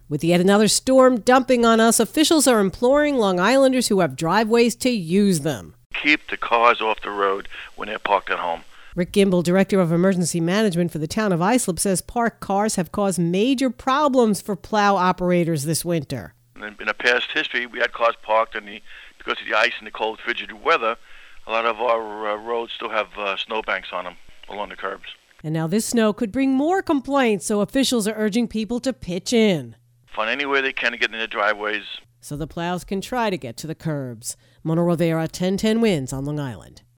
With yet another storm dumping on us, officials are imploring Long Islanders who have driveways to use them. Keep the cars off the road when they're parked at home. Rick Gimbel, Director of Emergency Management for the town of Islip, says parked cars have caused major problems for plow operators this winter. In the past history, we had cars parked, because of the ice and the cold, frigid weather, a lot of our roads still have snowbanks on them along the curbs. And now this snow could bring more complaints, so officials are urging people to pitch in. Find any way they can to get in their driveways. So the plows can try to get to the curbs. Mona Rivera, 1010 Wins on Long Island.